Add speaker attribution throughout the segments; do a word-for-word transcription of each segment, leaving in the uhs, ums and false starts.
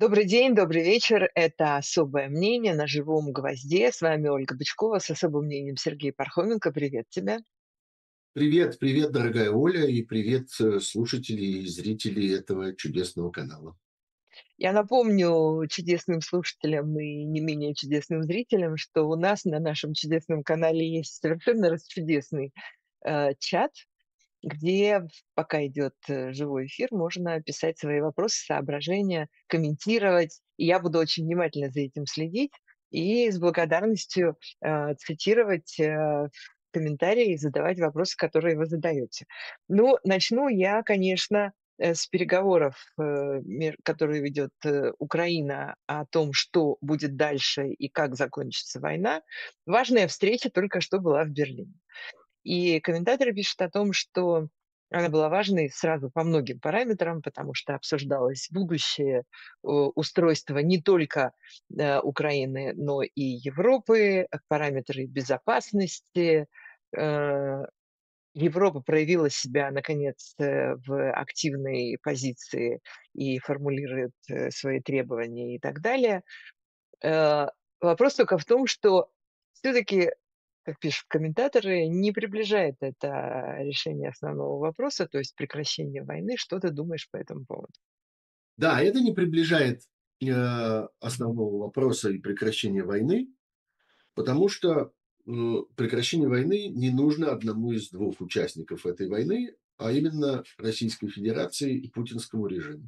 Speaker 1: Добрый день, добрый вечер. Это "Особое мнение" на живом гвозде. С вами Ольга Бычкова, с особым мнением Сергей Пархоменко. Привет тебе.
Speaker 2: Привет, привет, дорогая Оля, и привет, э, слушатели и зрители этого чудесного канала.
Speaker 1: Я напомню чудесным слушателям и не менее чудесным зрителям, что у нас на нашем чудесном канале есть совершенно расчудесный, э, чат, где, в пока идет, э, живой эфир, можно писать свои вопросы, соображения, комментировать. И я буду очень внимательно за этим следить и с благодарностью, э, цитировать, э, комментарии и задавать вопросы, которые вы задаете. Ну, начну я, конечно, э, с переговоров, э, мер которые ведет, э, Украина о том, что будет дальше и как закончится война. Важная встреча только что была в Берлине. И комментаторы пишут о том, что она была важной сразу по многим параметрам, потому что обсуждалось будущее, у устройства не только, э, Украины, но и Европы, э, параметры безопасности. Э, Европа проявила себя, наконец, э, в активной позиции и формулирует, э, свои требования и так далее. Э, Вопрос только в том, что все-таки, как пишут комментаторы, не приближает это решение основного вопроса, то есть прекращение войны. Что ты думаешь по этому поводу?
Speaker 2: Да, это не приближает э, основного вопроса и прекращения войны, потому что э, прекращение войны не нужно одному из двух участников этой войны, а именно Российской Федерации и путинскому режиму.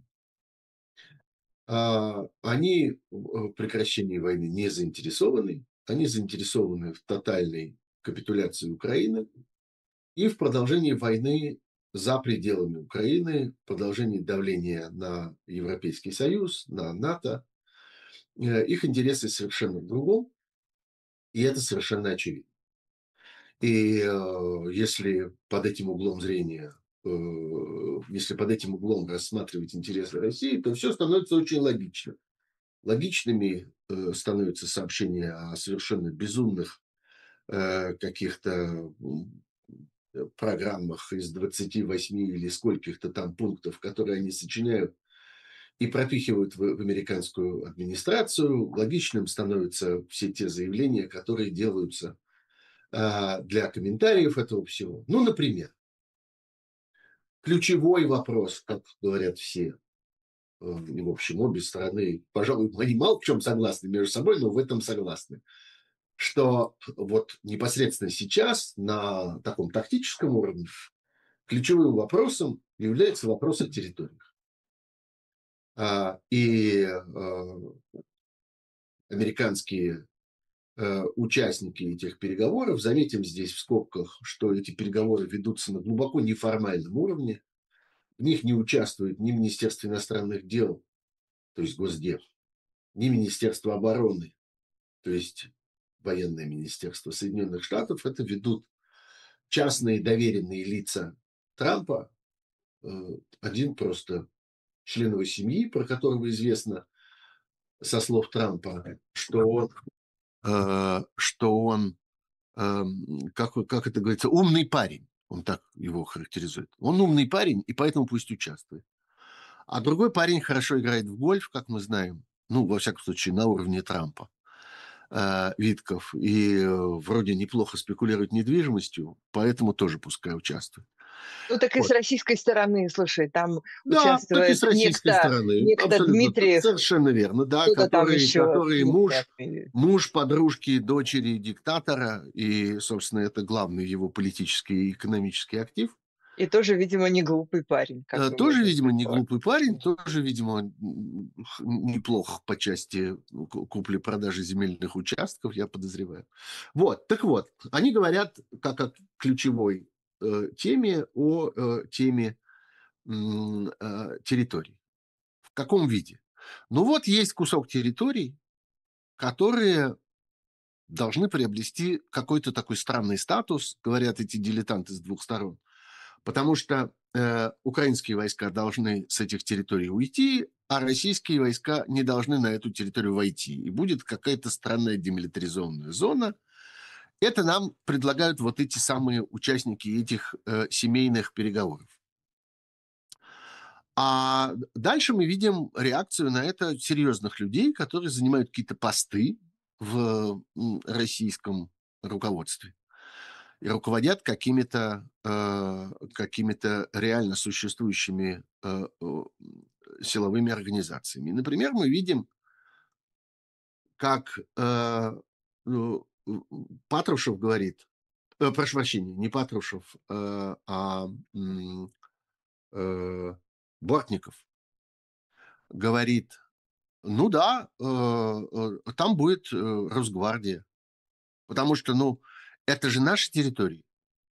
Speaker 2: А, Они в э, прекращении войны не заинтересованы, они заинтересованы в тотальной капитуляции Украины и в продолжении войны за пределами Украины, продолжении давления на Европейский Союз, на НАТО. Э, Их интересы совершенно в другом, и это совершенно очевидно. И э, если под этим углом зрения, э, если под этим углом рассматривать интересы России, то все становится очень логично. Логичными э, становятся сообщения о совершенно безумных э, каких-то э, программах из двадцати восьми или скольких-то там пунктов, которые они сочиняют и пропихивают в, в американскую администрацию. Логичным становятся все те заявления, которые делаются а, для комментариев этого всего. Ну, например, ключевой вопрос, как говорят все, э, и, в общем, обе стороны, пожалуй, они мало в чем согласны между собой, но в этом согласны, что вот непосредственно сейчас на таком тактическом уровне ключевым вопросом является вопрос о территориях. А, И а, американские э, участники этих переговоров, заметим здесь в скобках, что эти переговоры ведутся на глубоко неформальном уровне, в них не участвует ни Министерство иностранных дел, то есть Госдеп, ни Министерство обороны, то есть военное министерство Соединенных Штатов. Это ведут частные доверенные лица Трампа, э, один просто член его семьи, про которого известно со слов Трампа, что он, э, что он эм, как, как это говорится, умный парень. Он так его характеризует. Он умный парень, и поэтому пусть участвует. А другой парень хорошо играет в гольф, как мы знаем. Ну, во всяком случае, на уровне Трампа. э, Витков. И э, вроде неплохо спекулирует недвижимостью, поэтому тоже пускай участвует.
Speaker 1: Ну, так и с
Speaker 2: Вот.
Speaker 1: российской стороны, слушай, там
Speaker 2: Да, так и
Speaker 1: участвует
Speaker 2: с российской
Speaker 1: некто,
Speaker 2: стороны.
Speaker 1: некто
Speaker 2: Абсолютно т-
Speaker 1: Дмитриев,
Speaker 2: совершенно верно, да,
Speaker 1: кто-то там
Speaker 2: который,
Speaker 1: еще
Speaker 2: который муж,
Speaker 1: непонятный.
Speaker 2: муж подружки дочери диктатора, и, собственно, это главный его политический и экономический актив.
Speaker 1: И тоже, видимо, не глупый парень, как
Speaker 2: Э,
Speaker 1: мы
Speaker 2: Тоже,
Speaker 1: можем
Speaker 2: видимо, не глупый
Speaker 1: предположить.
Speaker 2: парень, тоже, видимо, м, х- неплох по части ку- купли-продажи земельных участков, я подозреваю. Вот, так вот, они говорят как о ключевой э, теме, о э, теме м, э, территорий. В каком виде? Ну вот есть кусок территорий, которые должны приобрести какой-то такой странный статус, говорят эти дилетанты с двух сторон, потому что э, украинские войска должны с этих территорий уйти, а российские войска не должны на эту территорию войти. И будет какая-то странная демилитаризованная зона. Это нам предлагают вот эти самые участники этих э, семейных переговоров. А дальше мы видим реакцию на это серьезных людей, которые занимают какие-то посты в м, российском руководстве и руководят какими-то э, какими-то реально существующими э, э, силовыми организациями. Например, мы видим, как э, ну, м, Патрушев говорит, э, прошу прощения, не Патрушев, э, а м, э, Бортников говорит: ну да, э, э, там будет э, Росгвардия, потому что, ну, это же наши территории,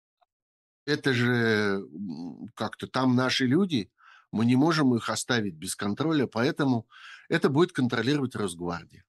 Speaker 2: это же м, как-то там наши люди, мы не можем их оставить без контроля, поэтому это будет контролировать Росгвардия.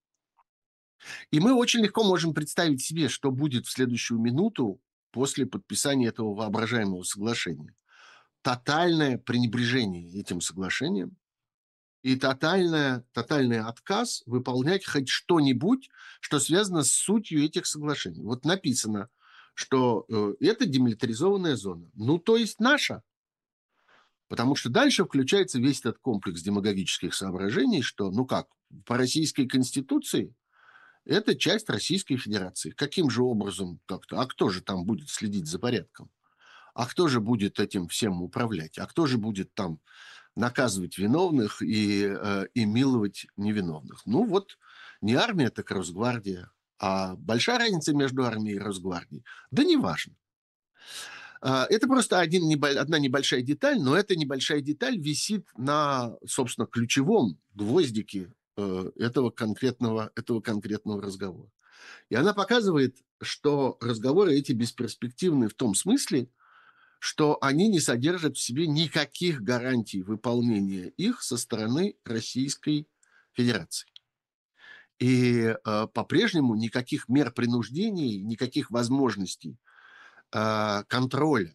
Speaker 2: И мы очень легко можем представить себе, что будет в следующую минуту после подписания этого воображаемого соглашения. Тотальное пренебрежение этим соглашением и тотальное, тотальный отказ выполнять хоть что-нибудь, что связано с сутью этих соглашений. Вот написано, что э, это демилитаризованная зона. Ну, то есть наша. Потому что дальше включается весь этот комплекс демагогических соображений, что, ну как, по российской конституции это часть Российской Федерации. Каким же образом как-то? А кто же там будет следить за порядком? А кто же будет этим всем управлять? А кто же будет там наказывать виновных и, э, и миловать невиновных? Ну вот не армия, так Росгвардия. А большая разница между армией и Росгвардией? Да неважно. А, Это просто один, небо- одна небольшая деталь, но эта небольшая деталь висит на, собственно, ключевом гвоздике э, этого конкретного, этого конкретного разговора. И она показывает, что разговоры эти бесперспективны в том смысле, что они не содержат в себе никаких гарантий выполнения их со стороны Российской Федерации. И э, по-прежнему никаких мер принуждений, никаких возможностей э, контроля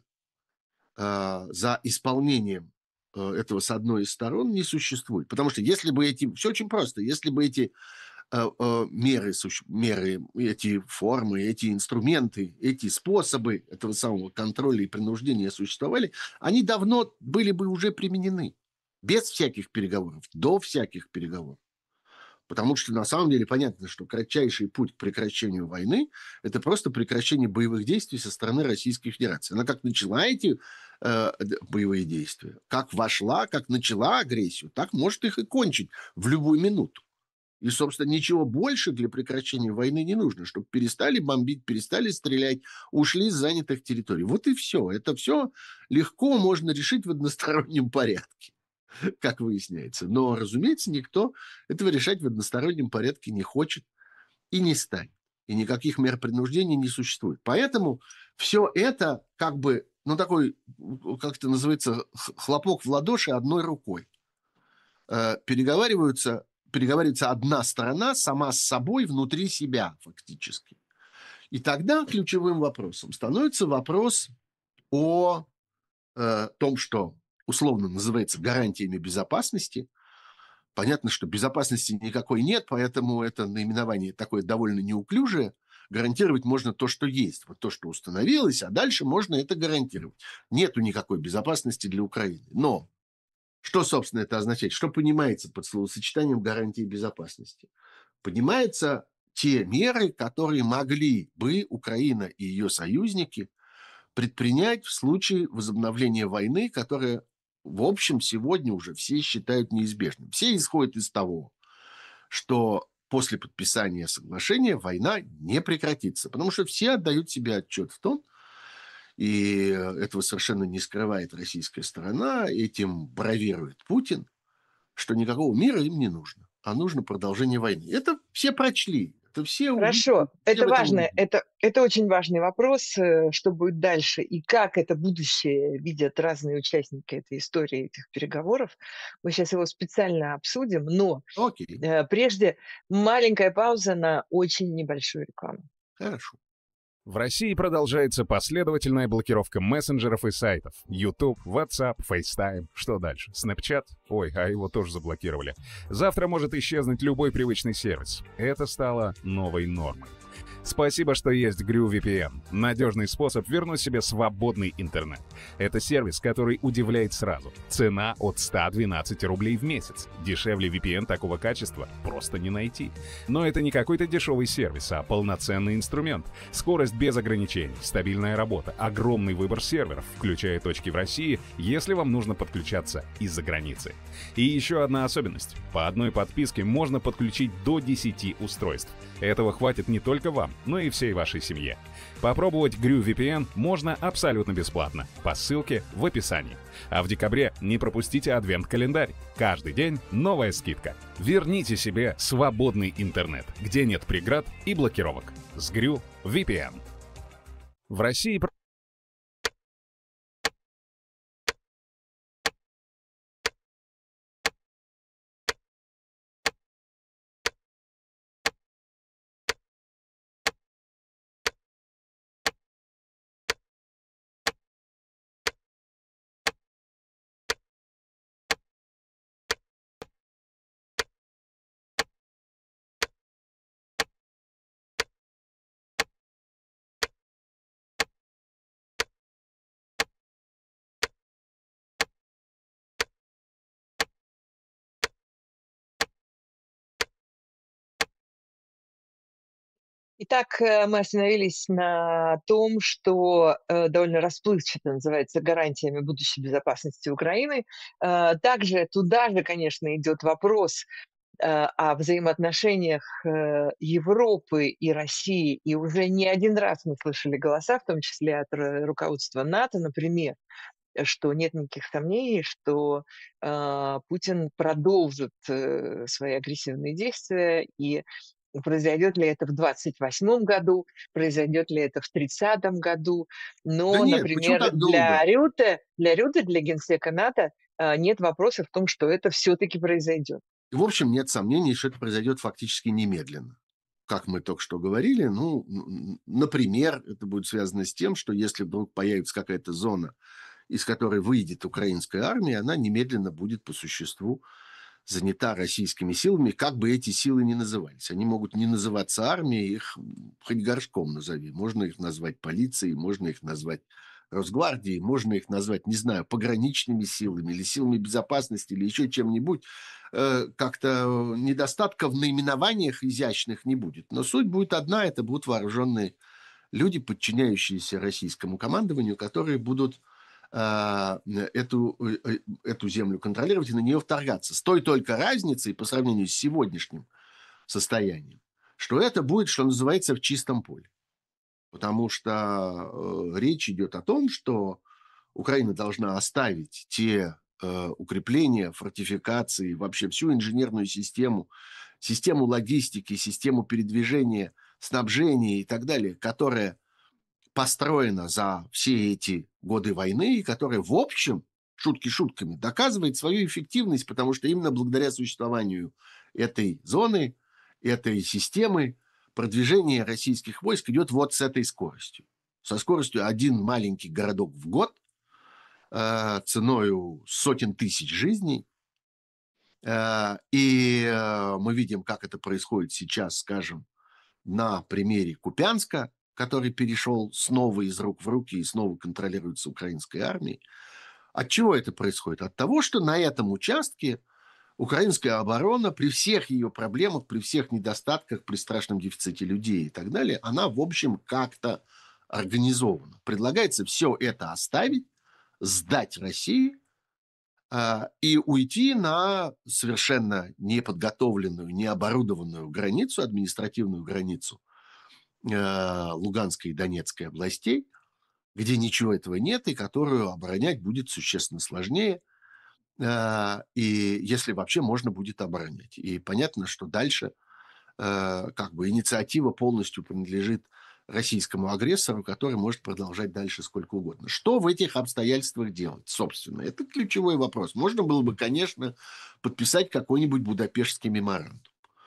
Speaker 2: э, за исполнением э, этого с одной из сторон не существует. Потому что если бы эти... Все очень просто. Если бы эти э, э, меры, суще- меры, эти формы, эти инструменты, эти способы этого самого контроля и принуждения существовали, они давно были бы уже применены. Без всяких переговоров, до всяких переговоров. Потому что на самом деле понятно, что кратчайший путь к прекращению войны – это просто прекращение боевых действий со стороны Российской Федерации. Она как начала эти э, д- боевые действия, как вошла, как начала агрессию, так может их и кончить в любую минуту. И, собственно, ничего больше для прекращения войны не нужно, чтобы перестали бомбить, перестали стрелять, ушли с занятых территорий. Вот и все. Это все легко можно решить в одностороннем порядке, как выясняется. Но, разумеется, никто этого решать в одностороннем порядке не хочет и не станет. И никаких мер принуждения не существует. Поэтому все это как бы, ну, такой, как это называется, х- хлопок в ладоши одной рукой. Э, переговариваются, переговаривается одна сторона сама с собой внутри себя фактически. И тогда ключевым вопросом становится вопрос о э, том, что условно называется гарантиями безопасности. Понятно, что безопасности никакой нет, поэтому это наименование такое довольно неуклюжее. Гарантировать можно то, что есть, вот то, что установилось, а дальше можно это гарантировать. Нету никакой безопасности для Украины. Но что, собственно, это означает? Что понимается под словосочетанием гарантии безопасности? Понимаются те меры, которые могли бы Украина и ее союзники предпринять в случае возобновления войны, которая, в общем, сегодня уже все считают неизбежным. Все исходят из того, что после подписания соглашения война не прекратится, потому что все отдают себе отчет в том, и этого совершенно не скрывает российская сторона, этим бравирует Путин, что никакого мира им не нужно, а нужно продолжение войны. Это все прочли, это все увидели,
Speaker 1: Хорошо,
Speaker 2: все
Speaker 1: это
Speaker 2: в этом
Speaker 1: важно,
Speaker 2: убедились.
Speaker 1: это это очень важный вопрос, э, что будет дальше и как это будущее видят разные участники этой истории, этих переговоров. Мы сейчас его специально обсудим, но,
Speaker 2: Окей,
Speaker 1: э, прежде маленькая пауза на очень небольшую рекламу.
Speaker 2: хорошо.
Speaker 3: В России продолжается последовательная блокировка мессенджеров и сайтов. YouTube, WhatsApp, FaceTime. Что дальше? Snapchat? Ой, а его тоже заблокировали. Завтра может исчезнуть любой привычный сервис. Это стало новой нормой. Спасибо, что есть GrewVPN. Надежный способ вернуть себе свободный интернет. Это сервис, который удивляет сразу. Цена от ста двенадцати рублей в месяц. Дешевле ви пи эн такого качества просто не найти. Но это не какой-то дешевый сервис, а полноценный инструмент. Скорость без ограничений, стабильная работа, огромный выбор серверов, включая точки в России, если вам нужно подключаться из-за границы. И еще одна особенность. По одной подписке можно подключить до десяти устройств. Этого хватит не только вам, но и всей вашей семье. Попробовать GrewVPN можно абсолютно бесплатно по ссылке в описании. А в декабре не пропустите адвент-календарь. Каждый день новая скидка. Верните себе свободный интернет, где нет преград и блокировок. С GrewVPN. В России...
Speaker 1: Итак, э, мы остановились на том, что э, довольно расплывчато называется гарантиями будущей безопасности Украины. Э, Также туда же, конечно, идет вопрос э, о взаимоотношениях э, Европы и России. И уже не один раз мы слышали голоса, в том числе от р- руководства НАТО, например, э, что нет никаких сомнений, что э, Путин продолжит э, свои агрессивные действия, и произойдет ли это в двадцать восьмом году, произойдет ли это в тридцатом году.
Speaker 2: Да
Speaker 1: Но,
Speaker 2: нет, почему
Speaker 1: например,
Speaker 2: так
Speaker 1: для
Speaker 2: долго?
Speaker 1: Рюте, для Рюте, для генсека НАТО э, нет вопроса в том, что это все-таки произойдет.
Speaker 2: В общем, нет сомнений, что это произойдет фактически немедленно. Как мы только что говорили, ну, н- например, это будет связано с тем, что если вдруг появится какая-то зона, из которой выйдет украинская армия, она немедленно будет по существу занята российскими силами, как бы эти силы ни назывались. Они могут не называться армией, их хоть горшком назови. Можно их назвать полицией, можно их назвать Росгвардией, можно их назвать, не знаю, пограничными силами или силами безопасности или еще чем-нибудь. Э, Как-то недостатка в наименованиях изящных не будет. Но суть будет одна, это будут вооруженные люди, подчиняющиеся российскому командованию, которые будут а, эту, э, эту землю контролировать и на нее вторгаться. С той только разницей по сравнению с сегодняшним состоянием, что это будет, что называется, в чистом поле. Потому что э, речь идет о том, что Украина должна оставить те э, укрепления, фортификации, вообще всю инженерную систему, систему логистики, систему передвижения, снабжения и так далее, которая построена за все эти годы войны и которая, в общем, шутки шутками, доказывает свою эффективность, потому что именно благодаря существованию этой зоны, этой системы продвижение российских войск идет вот с этой скоростью. Со скоростью один маленький городок в год, э, ценою сотен тысяч жизней. Э, и э, мы видим, как это происходит сейчас, скажем, на примере Купянска, который перешел снова из рук в руки и снова контролируется украинской армией. От чего это происходит? От того, что на этом участке украинская оборона при всех ее проблемах, при всех недостатках, при страшном дефиците людей и так далее, она, в общем, как-то организована. Предлагается все это оставить, сдать России а, и уйти на совершенно неподготовленную, необорудованную границу, административную границу э, Луганской и Донецкой областей, где ничего этого нет и которую оборонять будет существенно сложнее, э, и если вообще можно будет оборонять. И понятно, что дальше э, как бы инициатива полностью принадлежит российскому агрессору, который может продолжать дальше сколько угодно. Что в этих обстоятельствах делать, собственно? Это ключевой вопрос. Можно было бы, конечно, подписать какой-нибудь Будапештский меморандум.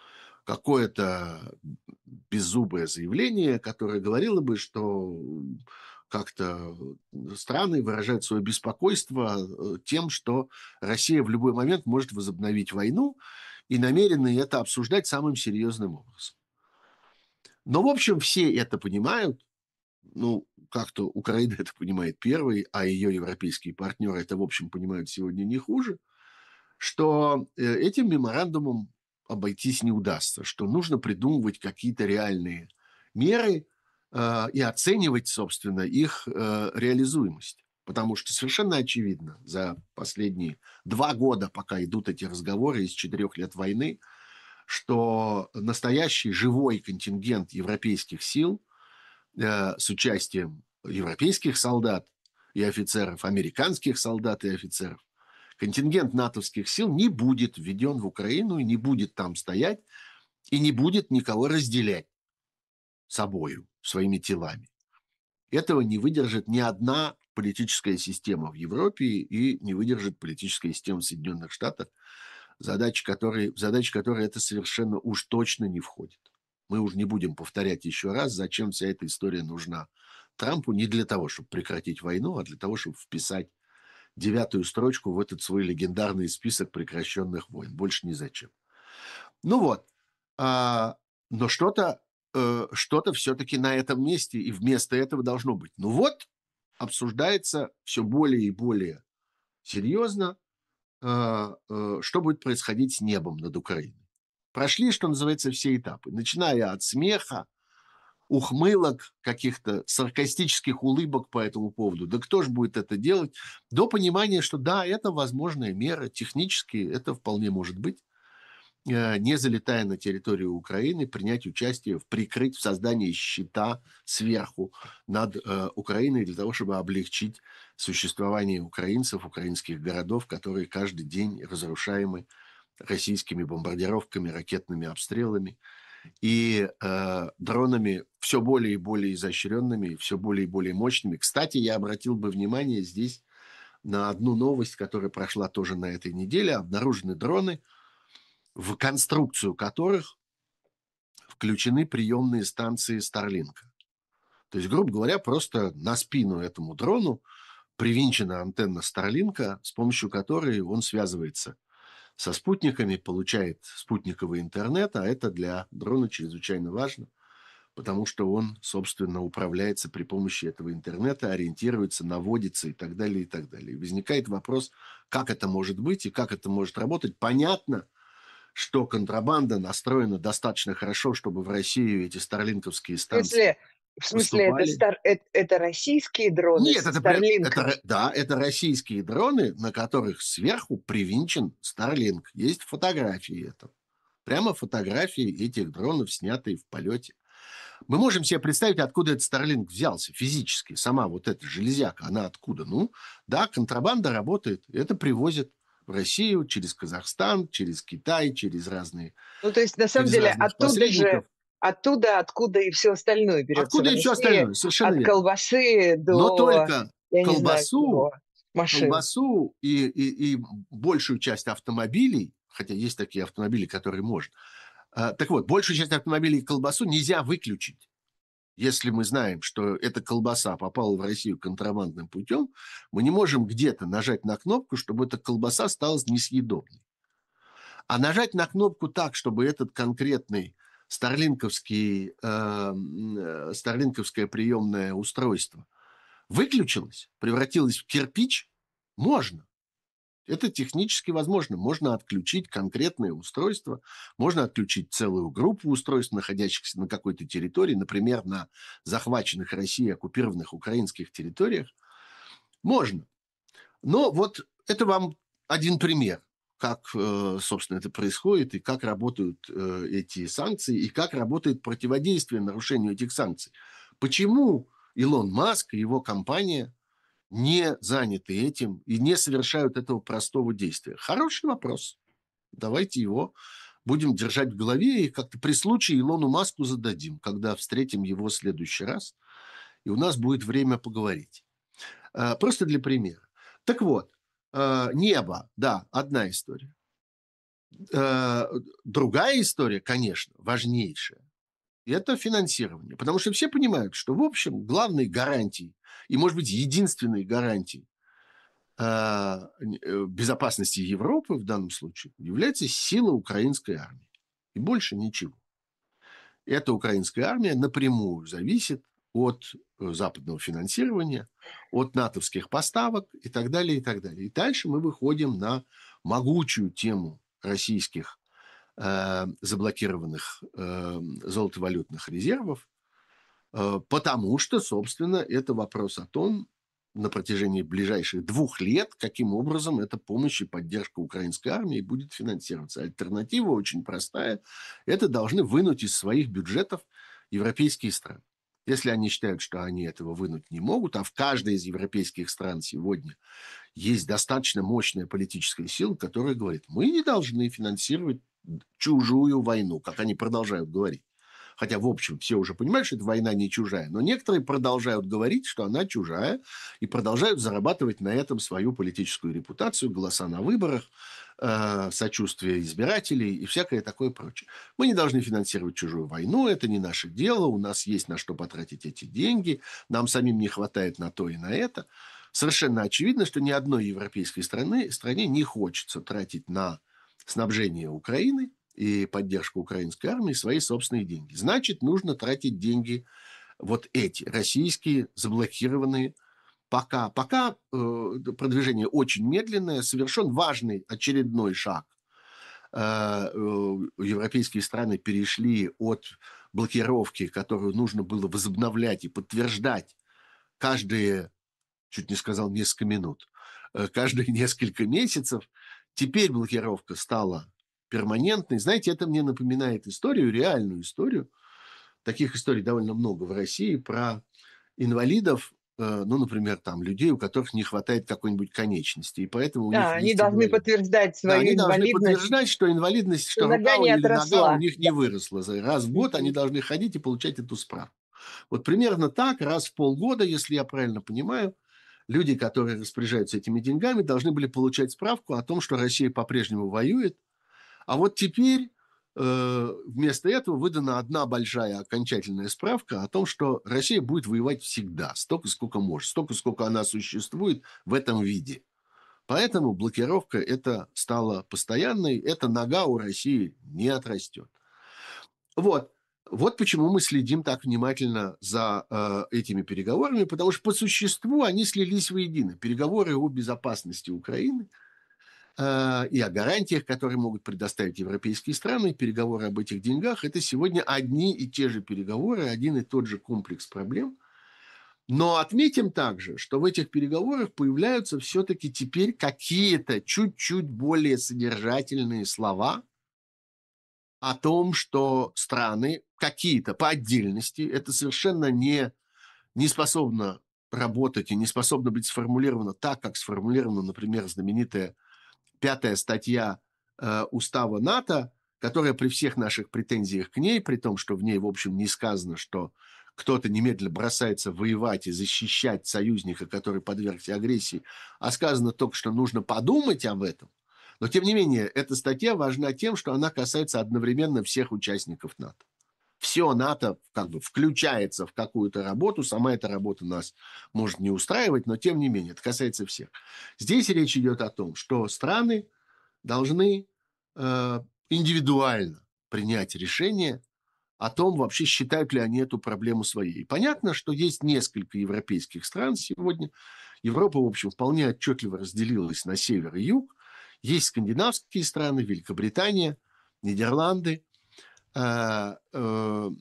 Speaker 2: Какое-то беззубое заявление, которое говорило бы, что как-то страны выражают свое беспокойство э, тем, что Россия в любой момент может возобновить войну и намерены это обсуждать самым серьезным образом. Но, в общем, все это понимают. Ну, как-то Украина это понимает первой, а ее европейские партнеры это, в общем, понимают сегодня не хуже, что э, этим меморандумом обойтись не удастся, что нужно придумывать какие-то реальные меры э, и оценивать, собственно, их э, реализуемость. Потому что совершенно очевидно, за последние два года, пока идут эти разговоры из четырех лет войны, что настоящий живой контингент европейских сил э, с участием европейских солдат и офицеров, американских солдат и офицеров, контингент натовских сил не будет введен в Украину и не будет там стоять и не будет никого разделять собою, своими телами. Этого не выдержит ни одна политическая система в Европе и не выдержит политическая система в Соединенных Штатах, задача которой, в задачи которой это совершенно уж точно не входит. Мы уже не будем повторять еще раз, зачем вся эта история нужна Трампу не для того, чтобы прекратить войну, а для того, чтобы вписать девятую строчку в этот свой легендарный список прекращенных войн. Больше ни зачем. Ну вот. А, но что-то э, что-то все-таки на этом месте и вместо этого должно быть. Ну вот, обсуждается все более и более серьезно, э, э, что будет происходить с небом над Украиной. Прошли, что называется, все этапы. Начиная от смеха, ухмылок, каких-то саркастических улыбок по этому поводу. Да кто же будет это делать? До понимания, что да, это возможная мера, технически это вполне может быть, э, не залетая на территорию Украины, принять участие в прикрыть в создании щита сверху над э, Украиной для того, чтобы облегчить существование украинцев, украинских городов, которые каждый день разрушаемы российскими бомбардировками, ракетными обстрелами и э, дронами все более и более изощренными, все более и более мощными. Кстати, я обратил бы внимание здесь на одну новость, которая прошла тоже на этой неделе. Обнаружены дроны, в конструкцию которых включены приемные станции Starlink. То есть, грубо говоря, просто на спину этому дрону привинчена антенна Starlink, с помощью которой он связывается со спутниками, получает спутниковый интернет, а это для дрона чрезвычайно важно, потому что он, собственно, управляется при помощи этого интернета, ориентируется, наводится и так далее, и так далее. И возникает вопрос, как это может быть и как это может работать. Понятно, что контрабанда настроена достаточно хорошо, чтобы в Россию эти старлинковские
Speaker 1: В
Speaker 2: станции
Speaker 1: смысле, в смысле это,
Speaker 2: поступали.
Speaker 1: стар, это, это российские дроны
Speaker 2: Нет,
Speaker 1: со
Speaker 2: это, при- это,
Speaker 1: Старлинком?
Speaker 2: ро- да, это российские дроны, на которых сверху привинчен Starlink. Есть фотографии этого. Прямо фотографии этих дронов, снятые в полете. Мы можем себе представить, откуда этот Starlink взялся физически. Сама вот эта железяка, она откуда? Ну, да, контрабанда работает. Это привозят в Россию через Казахстан, через Китай, через разные,
Speaker 1: Ну, то есть, на самом
Speaker 2: через
Speaker 1: деле,
Speaker 2: разных
Speaker 1: оттуда же,
Speaker 2: посредников.
Speaker 1: оттуда, откуда и все остальное берется в
Speaker 2: Откуда и все
Speaker 1: России,
Speaker 2: остальное, совершенно
Speaker 1: от
Speaker 2: верно.
Speaker 1: колбасы
Speaker 2: Но
Speaker 1: до,
Speaker 2: только
Speaker 1: я не знаю,
Speaker 2: колбасу,
Speaker 1: чего, машин.
Speaker 2: колбасу и, и, и большую часть автомобилей, хотя есть такие автомобили, которые можно. А, так вот, большую часть автомобилей и колбасу нельзя выключить. Если мы знаем, что эта колбаса попала в Россию контрабандным путем, мы не можем где-то нажать на кнопку, чтобы эта колбаса стала несъедобной. А нажать на кнопку так, чтобы этот конкретный старлинковский, э, э, старлинковское приемное устройство выключилось, превратилось в кирпич, можно. Это технически возможно. Можно отключить конкретное устройство, можно отключить целую группу устройств, находящихся на какой-то территории, например, на захваченных Россией оккупированных украинских территориях. Можно. Но вот это вам один пример, как, э, собственно, это происходит, и как работают э, эти санкции, и как работает противодействие нарушению этих санкций. Почему Илон Маск и его компания не заняты этим и не совершают этого простого действия? Хороший вопрос. Давайте его будем держать в голове и как-то при случае Илону Маску зададим, когда встретим его в следующий раз, и у нас будет время поговорить. А, Просто для примера. Так вот, а, небо, да, одна история. А, Другая история, конечно, важнейшая, это финансирование. Потому что все понимают, что, в общем, главной гарантией и, может быть, единственной гарантией а, э, безопасности Европы в данном случае является сила украинской армии. И больше ничего. эта украинская армия напрямую зависит от западного финансирования, от натовских поставок и так далее, и так далее. И дальше мы выходим на могучую тему российских э, заблокированных э, золотовалютных резервов, э, потому что, собственно, это вопрос о том, на протяжении ближайших двух лет, каким образом эта помощь и поддержка украинской армии будет финансироваться. Альтернатива очень простая. Это должны вынуть из своих бюджетов европейские страны. Если они считают, что они этого вынуть не могут, а в каждой из европейских стран сегодня есть достаточно мощная политическая сила, которая говорит, мы не должны финансировать чужую войну, как они продолжают говорить. Хотя, в общем, все уже понимают, что эта война не чужая. Но некоторые продолжают говорить, что она чужая, и продолжают зарабатывать на этом свою политическую репутацию, голоса на выборах, э, сочувствие избирателей и всякое такое прочее. Мы не должны финансировать чужую войну, это не наше дело, у нас есть на что потратить эти деньги, нам самим не хватает на то и на это. Совершенно очевидно, что ни одной европейской страны, стране не хочется тратить на снабжение Украины и поддержку украинской армии свои собственные деньги. Значит, нужно тратить деньги вот эти, российские, заблокированные. Пока, пока э, продвижение очень медленное, совершен важный очередной шаг. Э, э, европейские страны перешли от блокировки, которую нужно было возобновлять и подтверждать каждые, чуть не сказал, несколько минут, э, каждые несколько месяцев. Теперь блокировка стала перманентный. Знаете, это мне напоминает историю, реальную историю. Таких историй довольно много в России про инвалидов, э, ну, например, там, людей, у которых не хватает какой-нибудь конечности, и поэтому у них
Speaker 1: Да, они
Speaker 2: есть
Speaker 1: должны
Speaker 2: инвалидность.
Speaker 1: подтверждать
Speaker 2: Да, они
Speaker 1: свою
Speaker 2: должны
Speaker 1: инвалидность,
Speaker 2: подтверждать, что инвалидность,
Speaker 1: что
Speaker 2: что
Speaker 1: нога
Speaker 2: рука
Speaker 1: не
Speaker 2: или нога у
Speaker 1: отросла.
Speaker 2: них не выросла. За- Раз в год они
Speaker 1: Мгм.
Speaker 2: должны ходить и получать эту справку. Вот примерно так, раз в полгода, если я правильно понимаю, люди, которые распоряжаются этими деньгами, должны были получать справку о том, что Россия по-прежнему воюет. А вот теперь э, вместо этого выдана одна большая окончательная справка о том, что Россия будет воевать всегда, столько, сколько может, столько, сколько она существует в этом виде. Поэтому блокировка это стала постоянной, эта нога у России не отрастет. Вот. Вот почему мы следим так внимательно за э, этими переговорами, потому что по существу они слились воедино. Переговоры о безопасности Украины э, и о гарантиях, которые могут предоставить европейские страны, переговоры об этих деньгах, это сегодня одни и те же переговоры, один и тот же комплекс проблем. Но отметим также, что в этих переговорах появляются все-таки теперь какие-то чуть-чуть более содержательные слова о том, что страны какие-то по отдельности, это совершенно не, не способно работать и не способно быть сформулировано так, как сформулирована, например, знаменитая пятая статья э, Устава НАТО, которая при всех наших претензиях к ней, при том, что в ней, в общем, не сказано, что кто-то немедленно бросается воевать и защищать союзника, который подвергся агрессии, а сказано только, что нужно подумать об этом. Но, тем не менее, эта статья важна тем, что она касается одновременно всех участников НАТО. Все НАТО как бы включается в какую-то работу, сама эта работа нас может не устраивать, но тем не менее, это касается всех. Здесь речь идет о том, что страны должны э, индивидуально принять решение о том, вообще считают ли они эту проблему своей. И понятно, что есть несколько европейских стран сегодня. Европа, в общем, вполне отчетливо разделилась на север и юг. Есть скандинавские страны, Великобритания, Нидерланды, э, э,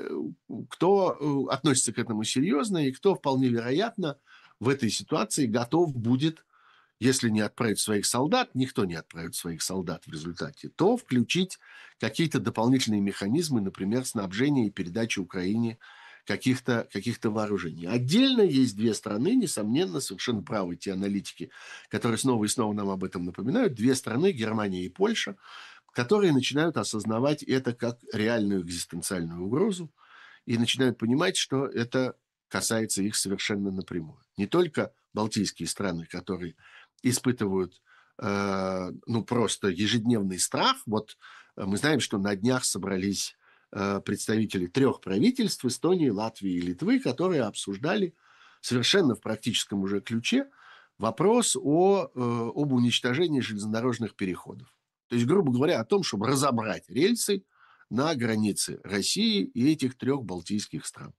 Speaker 2: кто э, относится к этому серьезно и кто вполне вероятно в этой ситуации готов будет, если не отправить своих солдат, никто не отправит своих солдат в результате, то включить какие-то дополнительные механизмы, например, снабжения и передачи Украине каких-то каких вооружений. Отдельно есть две страны, несомненно, совершенно правы те аналитики, которые снова и снова нам об этом напоминают, две страны, Германия и Польша, которые начинают осознавать это как реальную экзистенциальную угрозу и начинают понимать, что это касается их совершенно напрямую. Не только балтийские страны, которые испытывают э, ну, просто ежедневный страх. Вот э, мы знаем, что на днях собрались э, представители трех правительств Эстонии, Латвии и Литвы, которые обсуждали совершенно в практическом уже ключе вопрос о, э, об уничтожении железнодорожных переходов. То есть, грубо говоря, о том, чтобы разобрать рельсы, на границе России и этих трех балтийских стран,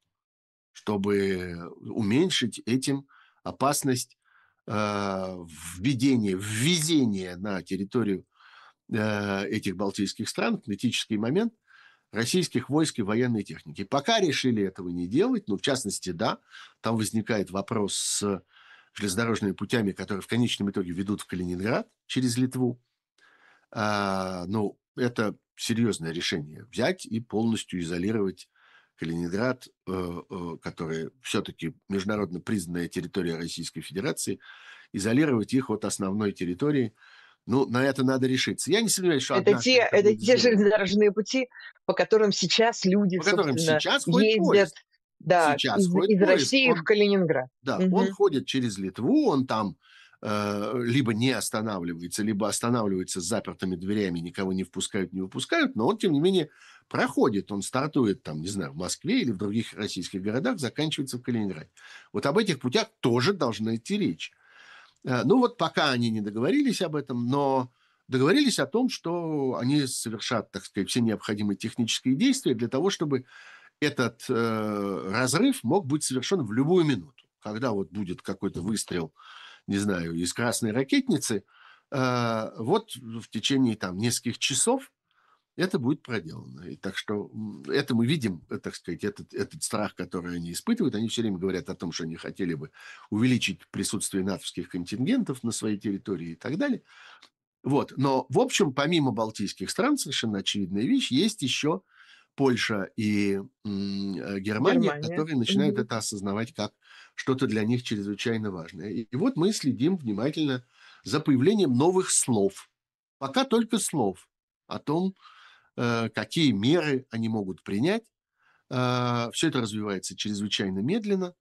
Speaker 2: чтобы уменьшить этим опасность э, введения, ввезения на территорию э, этих балтийских стран в критический момент российских войск и военной техники. Пока решили этого не делать, ну, в частности, да, там возникает вопрос с железнодорожными путями, которые в конечном итоге ведут в Калининград через Литву. А, ну, это серьезное решение взять и полностью изолировать Калининград, э, э, который все-таки международно признанная территория Российской Федерации, изолировать их от основной территории. Ну, на это надо решиться. Я не сомневаюсь, что
Speaker 1: Это
Speaker 2: однажды
Speaker 1: те,
Speaker 2: это
Speaker 1: это
Speaker 2: будет
Speaker 1: те
Speaker 2: сделано.
Speaker 1: железнодорожные пути, по которым сейчас люди,
Speaker 2: По которым
Speaker 1: собственно,
Speaker 2: сейчас ходит
Speaker 1: ездят,
Speaker 2: поезд.
Speaker 1: да,
Speaker 2: Сейчас
Speaker 1: из,
Speaker 2: ходит
Speaker 1: из
Speaker 2: поезд.
Speaker 1: России в
Speaker 2: Он,
Speaker 1: Калининград.
Speaker 2: да, он
Speaker 1: Мгм.
Speaker 2: ходит через Литву, он там э, либо не останавливается, либо останавливается с запертыми дверями, никого не впускают, не выпускают, но он, тем не менее, проходит. Он стартует там, не знаю, в Москве или в других российских городах, заканчивается в Калининграде. Вот об этих путях тоже должна идти речь. Э, Ну вот пока они не договорились об этом, но договорились о том, что они совершат, так сказать, все необходимые технические действия для того, чтобы этот э, разрыв мог быть совершен в любую минуту. Когда вот будет какой-то выстрел, не знаю, из красной ракетницы, э, вот в течение там нескольких часов это будет проделано. И так что м, это мы видим, э, так сказать, этот, этот страх, который они испытывают. Они все время говорят о том, что они хотели бы увеличить присутствие натовских контингентов на своей территории и так далее. Вот. Но, в общем, помимо балтийских стран, совершенно очевидная вещь, есть еще Польша и м, э, Германия,
Speaker 1: Германия.
Speaker 2: которые начинают
Speaker 1: Мгм.
Speaker 2: это осознавать как что-то для них чрезвычайно важное. И, и вот мы следим внимательно за появлением новых слов. Пока только слов о том, э, какие меры они могут принять. Э, все это развивается чрезвычайно медленно.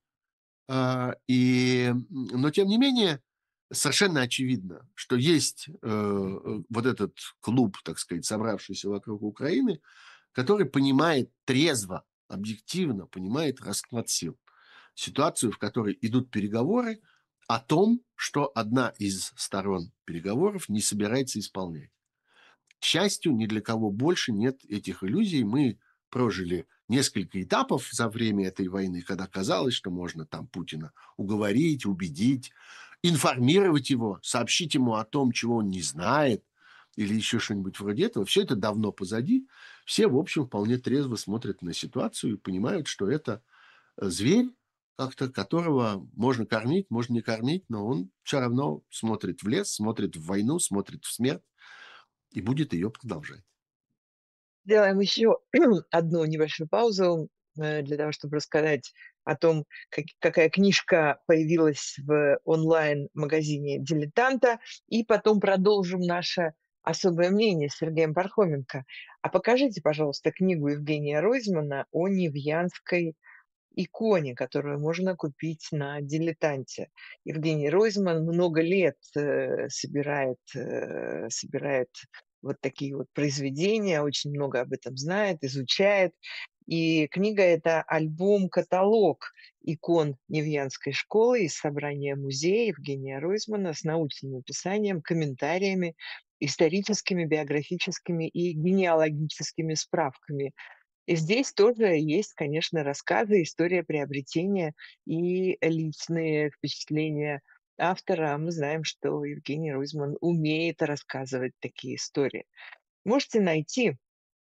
Speaker 2: А, и, м, но тем не менее, совершенно очевидно, что есть э, э, вот этот клуб, так сказать, собравшийся вокруг Украины, который понимает трезво, объективно понимает расклад сил. Ситуацию, в которой идут переговоры о том, что одна из сторон переговоров не собирается исполнять. К счастью, ни для кого больше нет этих иллюзий. Мы прожили несколько этапов за время этой войны, когда казалось, что можно там Путина уговорить, убедить, информировать его, сообщить ему о том, чего он не знает, или еще что-нибудь вроде этого. Все это давно позади. Все, в общем, вполне трезво смотрят на ситуацию и понимают, что это э, зверь, как-то которого можно кормить, можно не кормить, но он все равно смотрит в лес, смотрит в войну, смотрит в смерть и будет ее продолжать.
Speaker 1: Сделаем еще одну небольшую паузу э, для того, чтобы рассказать о том, как- какая книжка появилась в онлайн-магазине «Дилетанта», и потом продолжим наше особое мнение с Сергеем Пархоменко. А покажите, пожалуйста, книгу Евгения Ройзмана о Невьянской иконе, которую можно купить на «Дилетанте». Евгений Ройзман много лет э, собирает, э, собирает вот такие вот произведения, очень много об этом знает, изучает. И книга – это альбом-каталог икон Невьянской школы из собрания музея Евгения Ройзмана с научным описанием, комментариями, историческими, биографическими и генеалогическими справками. И здесь тоже есть, конечно, рассказы, история приобретения и личные впечатления автора. А мы знаем, что Евгений Ройзман умеет рассказывать такие истории. Можете найти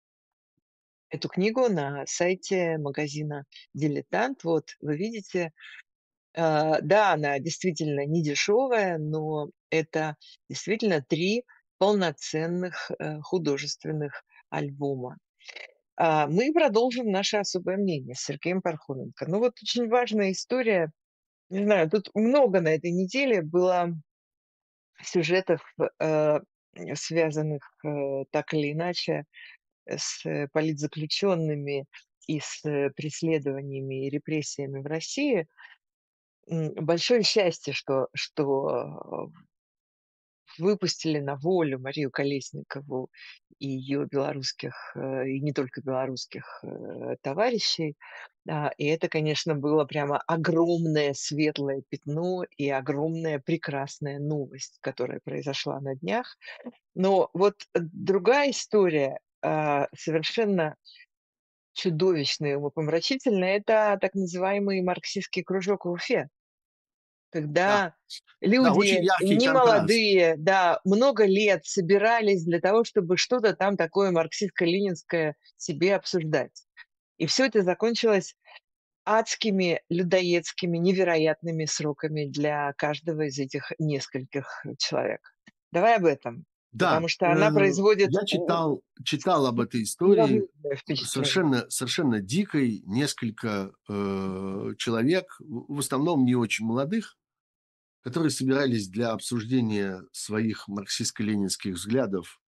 Speaker 1: эту книгу на сайте магазина «Дилетант». Вот вы видите, а, да, она действительно не дешевая, но это действительно три полноценных э, художественных альбома. А, мы продолжим наше особое мнение с Сергеем Пархоменко. Ну вот очень важная история. Не знаю, тут много на этой неделе было сюжетов, э, связанных э, так или иначе с э, политзаключенными и с э, преследованиями и репрессиями в России. М, Большое счастье, что, что выпустили на волю Марию Колесникову и ее белорусских, э, и не только белорусских, э, товарищей. А, и это, конечно, было прямо огромное светлое пятно и огромная прекрасная новость, которая произошла на днях. Но вот, э, другая история а, совершенно чудовищно и умопомрачительно, это так называемый марксистский кружок в Уфе.
Speaker 2: Да,
Speaker 1: Когда
Speaker 2: да, очень
Speaker 1: люди
Speaker 2: яркий контраст.
Speaker 1: немолодые, да, много лет собирались для того, чтобы что-то там такое марксистско-ленинское себе обсуждать. И все это закончилось адскими, людоедскими, невероятными сроками для каждого из этих нескольких человек. Давай об этом,
Speaker 2: Да,
Speaker 1: потому что она
Speaker 2: э,
Speaker 1: производит
Speaker 2: я
Speaker 1: у
Speaker 2: читал читал об этой истории,
Speaker 1: невозможное впечатление.
Speaker 2: совершенно совершенно дикой. Несколько, э, человек, в в основном не очень молодых, которые собирались для обсуждения своих марксистско-ленинских взглядов,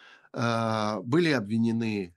Speaker 2: а, были обвинены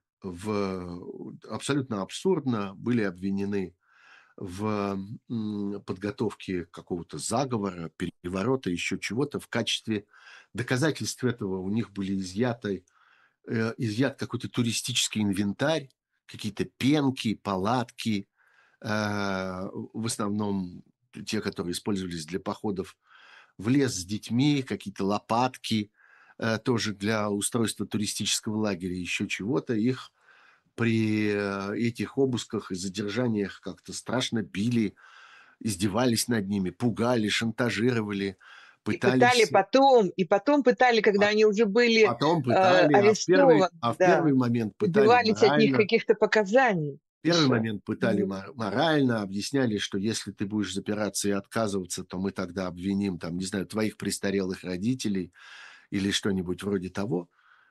Speaker 2: в абсолютно абсурдно, были обвинены в, м, подготовке какого-то заговора, переворота, еще чего-то. В качестве доказательств этого у них были изъяты э, изъят какой-то туристический инвентарь, какие-то пенки, палатки, э, в основном те, которые использовались для походов в лес с детьми, какие-то лопатки, э, тоже для устройства туристического лагеря, еще чего-то. Их при э, этих обысках и задержаниях как-то страшно били, издевались над ними, пугали, шантажировали,
Speaker 1: И пытали
Speaker 2: пытались
Speaker 1: потом, и потом пытали, когда
Speaker 2: а
Speaker 1: они уже были,
Speaker 2: потом
Speaker 1: э,
Speaker 2: пытали, а в первый
Speaker 1: арестованы,
Speaker 2: а в
Speaker 1: да,
Speaker 2: первый момент пытали
Speaker 1: добивались от них
Speaker 2: морально.
Speaker 1: каких-то показаний
Speaker 2: В первый
Speaker 1: еще.
Speaker 2: момент пытали
Speaker 1: Мгм.
Speaker 2: мо морально, объясняли, что если ты будешь запираться и отказываться, то мы тогда обвиним, там, не знаю, твоих престарелых родителей или что-нибудь вроде того.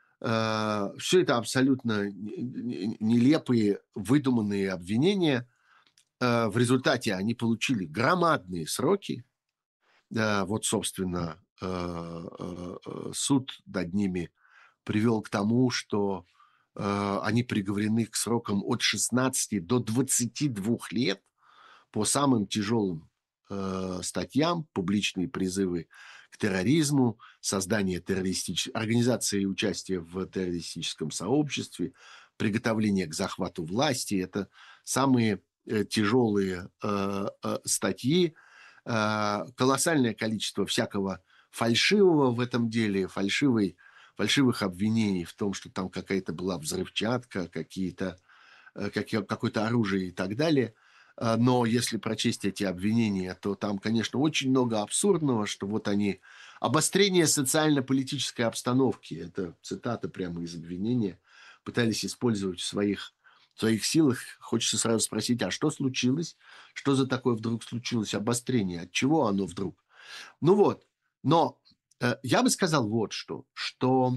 Speaker 2: Все это абсолютно не не нелепые, выдуманные обвинения. Э, в результате они получили громадные сроки. Да, вот, собственно, э, э, э, суд над ними привел к тому, что, э, они приговорены к срокам от шестнадцати до двадцати двух лет по самым тяжелым, э, статьям: публичные призывы к терроризму, создание террористич организации участия в террористическом сообществе, приготовление к захвату власти. Это самые, э, тяжелые, э, э, статьи. Э, колоссальное количество всякого фальшивого в этом деле, фальшивой фальшивых обвинений в том, что там какая-то была взрывчатка, какие-то, э, какие какое-то оружие и так далее. А, но если прочесть эти обвинения, то там, конечно, очень много абсурдного, что вот они обострение социально-политической обстановки, это цитата прямо из обвинения, пытались использовать в своих в своих силах. Хочется сразу спросить: а что случилось? Что за такое вдруг случилось обострение? От чего оно вдруг? Ну вот, но, э, я бы сказал вот что, что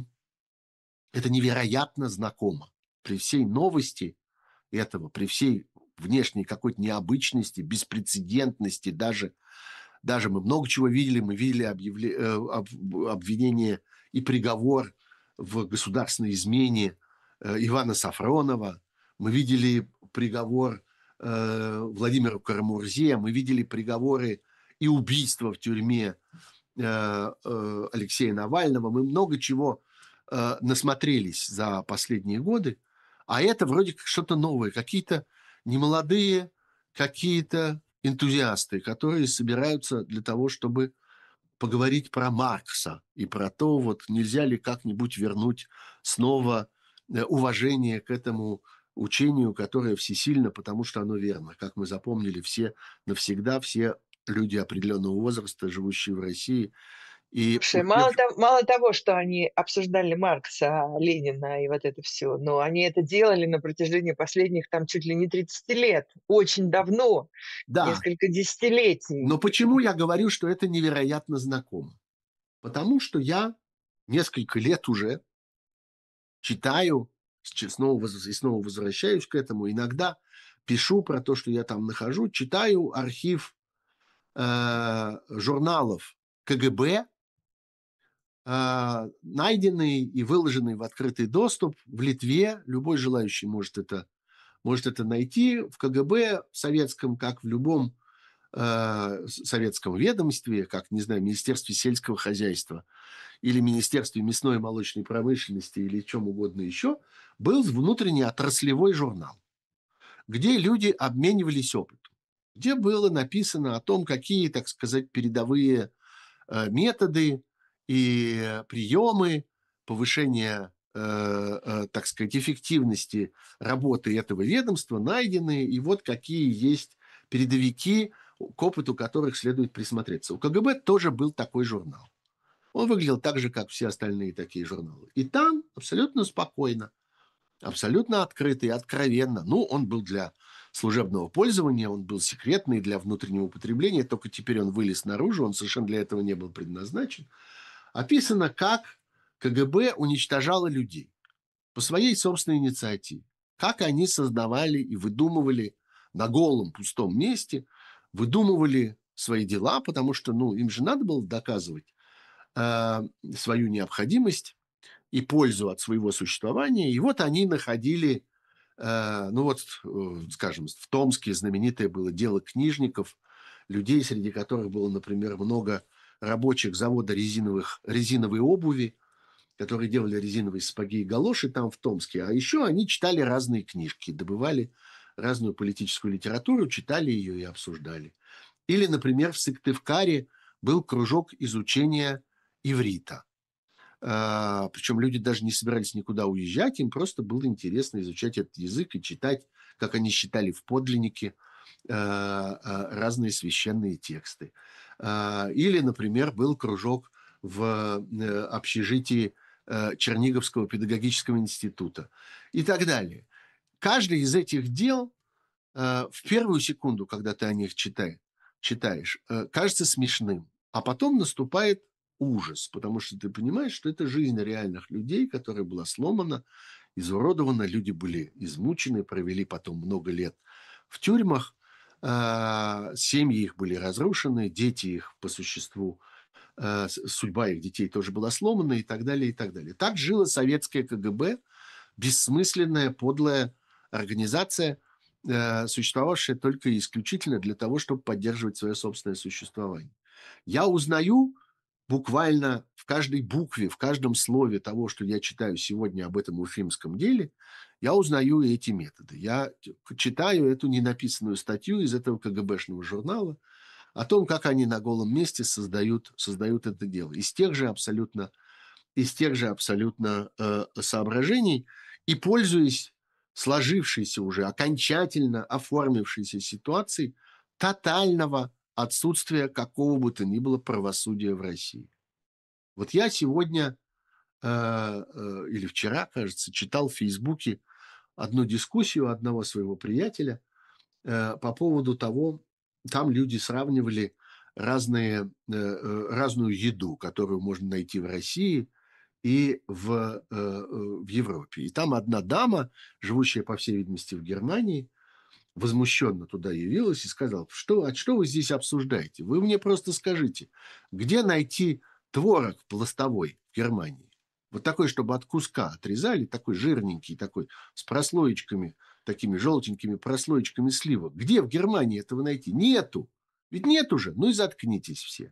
Speaker 2: это невероятно знакомо. При всей новости этого, при всей внешней какой-то необычности, беспрецедентности, даже, даже мы много чего видели, мы видели объявле, э, об- обвинение и приговор в государственной измене э, Ивана Сафронова, мы видели приговор э, Владимиру Карамурзе, мы видели приговоры и убийства в тюрьме э, э, Алексея Навального, мы много чего э, насмотрелись за последние годы, а это вроде как что-то новое, какие-то немолодые, какие-то энтузиасты, которые собираются для того, чтобы поговорить про Маркса и про то, вот нельзя ли как-нибудь вернуть снова э, уважение к этому учению, которое всесильно, потому что оно верно. Как мы запомнили, все навсегда, все люди определенного возраста, живущие в России, и
Speaker 1: Слушай, мало
Speaker 2: успев
Speaker 1: того мало того, что они обсуждали Маркса, Ленина и вот это все, но они это делали на протяжении последних там чуть ли не тридцати лет. Очень давно,
Speaker 2: Да,
Speaker 1: несколько десятилетий.
Speaker 2: но почему я говорю, что это невероятно знакомо? Потому что я несколько лет уже читаю, с снова воз и снова возвращаюсь к этому, иногда пишу про то, что я там нахожу, читаю архив, э, журналов КГБ, а, найденный и выложенный в открытый доступ в Литве. Любой желающий может это может это найти в КГБ советском, как в любом, э, советском ведомстве, как, не знаю, Министерстве сельского хозяйства или Министерстве мясной и молочной промышленности или чем угодно еще, был внутренний отраслевой журнал, где люди обменивались опытом, где было написано о том, какие, так сказать, передовые э, методы и приемы повышения э, э, так сказать, эффективности работы этого ведомства найдены, и вот какие есть передовики, к опыту которых следует присмотреться. У КГБ тоже был такой журнал. Он выглядел так же, как все остальные такие журналы. И там абсолютно спокойно, абсолютно открыто и откровенно. Ну, он был для служебного пользования, он был секретный для внутреннего употребления, только теперь он вылез наружу, он совершенно для этого не был предназначен. Описано, как КГБ уничтожало людей по своей собственной инициативе. Как они создавали и выдумывали на голом пустом месте, выдумывали свои дела, потому что ну, им же надо было доказывать э, свою необходимость и пользу от своего существования. И вот они находили, э, ну вот, э, скажем, в Томске знаменитое было дело книжников, людей, среди которых было, например, много рабочих завода резиновых, резиновой обуви, которые делали резиновые сапоги и галоши там в Томске. А еще они читали разные книжки, добывали разную политическую литературу, читали ее и обсуждали. Или, например, в Сыктывкаре был кружок изучения иврита. А, причем люди даже не собирались никуда уезжать, им просто было интересно изучать этот язык и читать, как они считали в подлиннике, а, а, разные священные тексты. А, или, например, был кружок в э, общежитии э, Черниговского педагогического института и так далее. Каждый из этих дел э, в первую секунду, когда ты о них читаешь, читаешь, э, кажется смешным, а потом наступает ужас, потому что ты понимаешь, что это жизнь реальных людей, которая была сломана, изуродована, люди были измучены, провели потом много лет в тюрьмах, э, семьи их были разрушены, дети их по существу, э, судьба их детей тоже была сломана и так далее, и так далее. Так жило советское КГБ, бессмысленная, подлая организация, э, существовавшая только и исключительно для того, чтобы поддерживать свое собственное существование. Я узнаю буквально в каждой букве, в каждом слове того, что я читаю сегодня об этом уфимском деле, я узнаю эти методы. Я читаю эту ненаписанную статью из этого КГБшного журнала о том, как они на голом месте создают, создают это дело. Из тех же абсолютно, из тех же абсолютно э, соображений и пользуясь сложившейся уже, окончательно оформившейся ситуацией тотального отсутствия какого бы то ни было правосудия в России. Вот я сегодня э, э, или вчера, кажется, читал в Фейсбуке одну дискуссию одного своего приятеля э, по поводу того, там люди сравнивали разные, э, э, разную еду, которую можно найти в России и в, э, э, в Европе. И там одна дама, живущая, по всей видимости, в Германии, возмущенно туда явилась и сказала: что, а что вы здесь обсуждаете? Вы мне просто скажите, где найти творог пластовой в Германии? Вот такой, чтобы от куска отрезали, такой жирненький, такой, с прослоечками, такими желтенькими прослоечками сливок. Где в Германии этого найти? Нету. Ведь нет уже. Ну и заткнитесь все.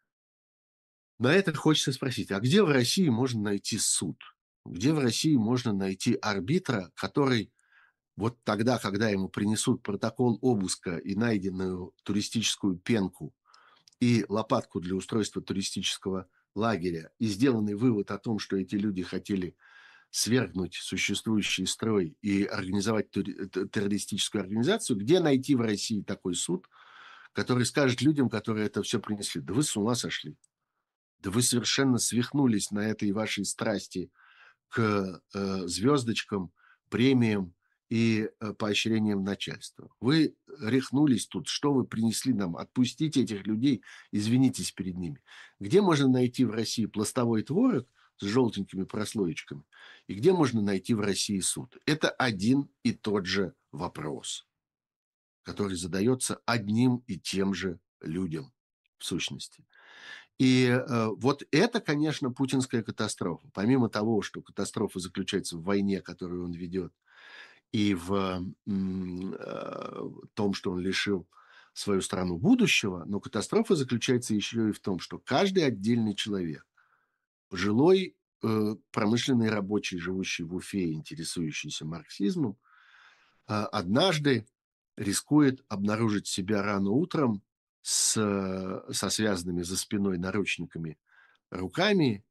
Speaker 2: На это хочется спросить, а где в России можно найти суд? Где в России можно найти арбитра, который вот тогда, когда ему принесут протокол обыска и найденную туристическую пенку и лопатку для устройства туристического лагеря, и сделанный вывод о том, что эти люди хотели свергнуть существующий строй и организовать террористическую организацию, где найти в России такой суд, который скажет людям, которые это все принесли: да вы с ума сошли, да вы совершенно свихнулись на этой вашей страсти к э, звездочкам, премиям и э, поощрениям начальства. Вы рехнулись тут, что вы принесли нам? Отпустите этих людей, извинитесь перед ними. Где можно найти в России пластовой творог с желтенькими прослоечками? И где можно найти в России суд? Это один и тот же вопрос, который задается одним и тем же людям в сущности. И э, вот это, конечно, путинская катастрофа. Помимо того, что катастрофа заключается в войне, которую он ведет, и в м, э, том, что он лишил свою страну будущего, но катастрофа заключается еще и в том, что каждый отдельный человек, пожилой э, промышленный рабочий, живущий в Уфе, интересующийся марксизмом, э, однажды рискует обнаружить себя рано утром с, со связанными за спиной наручниками руками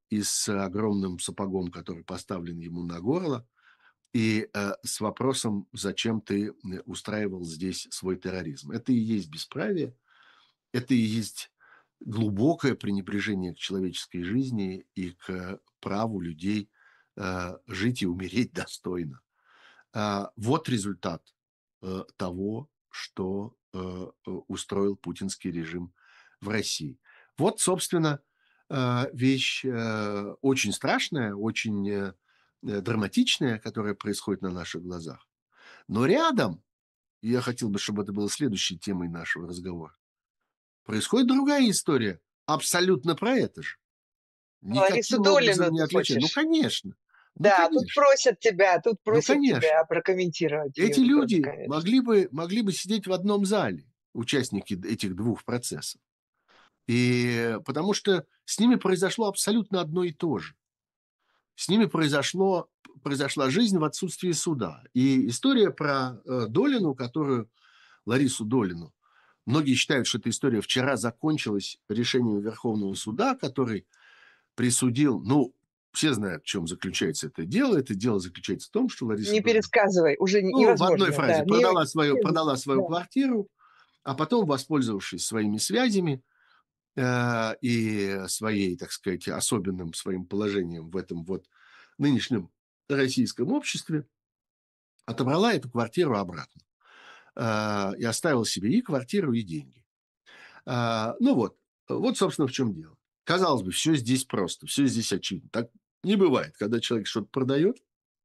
Speaker 2: и с огромным сапогом, который поставлен ему на горло, и э, с вопросом, зачем ты устраивал здесь свой терроризм. Это и есть бесправие, это и есть глубокое пренебрежение к человеческой жизни и к праву людей э, жить и умереть достойно. А, вот результат э, того, что э, э, устроил путинский режим в России. Вот, собственно, э, вещь э, очень страшная, очень э, э, драматичная, которая происходит на наших глазах. Но рядом, и я хотел бы, чтобы это было следующей темой нашего разговора, происходит другая история, абсолютно про это же.
Speaker 1: Ларису
Speaker 2: Никаким образом
Speaker 1: Долину
Speaker 2: не
Speaker 1: ты
Speaker 2: отличает. Ну,
Speaker 1: хочешь?
Speaker 2: конечно. Ну,
Speaker 1: Да, тут
Speaker 2: конечно.
Speaker 1: просят тебя, тут
Speaker 2: Ну,
Speaker 1: просят
Speaker 2: конечно.
Speaker 1: тебя прокомментировать
Speaker 2: Эти
Speaker 1: ее тоже,
Speaker 2: люди
Speaker 1: конечно.
Speaker 2: могли бы, могли бы сидеть в одном зале, участники этих двух процессов. И потому что с ними произошло абсолютно одно и то же. С ними произошло, произошла жизнь в отсутствии суда. И история про э, Долину, которую, Ларису Долину, многие считают, что эта история вчера закончилась решением Верховного суда, который присудил, ну, все знают, в чем заключается это дело. Это дело заключается в том, что Лариса
Speaker 1: Не
Speaker 2: Долина,
Speaker 1: пересказывай, уже н-
Speaker 2: ну, в одной
Speaker 1: невозможно,
Speaker 2: фразе,
Speaker 1: да. Не,
Speaker 2: продала свою,
Speaker 1: не-
Speaker 2: продала свою
Speaker 1: да.
Speaker 2: квартиру, а потом, воспользовавшись своими связями э, и своей, так сказать, особенным своим положением в этом вот нынешнем российском обществе, отобрала эту квартиру обратно э, и оставила себе и квартиру, и деньги. А, ну вот, вот, собственно, в чем дело. Казалось бы, все здесь просто, все здесь очевидно. Так не бывает. Когда человек что-то продает,